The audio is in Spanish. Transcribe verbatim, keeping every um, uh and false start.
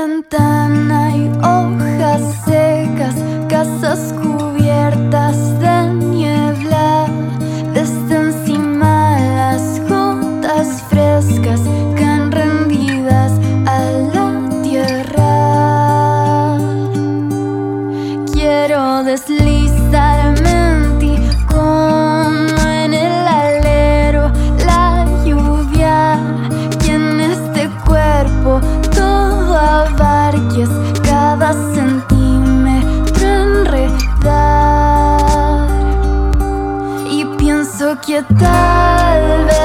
ventana hay hojas secas, casas cubiertas de niebla. Desde encima las gotas frescas caen rendidas a la tierra. Quiero deslizarme en ti como en el alero la lluvia, y en este cuerpo todo abarques cada centímetro enredar. Y pienso que tal vez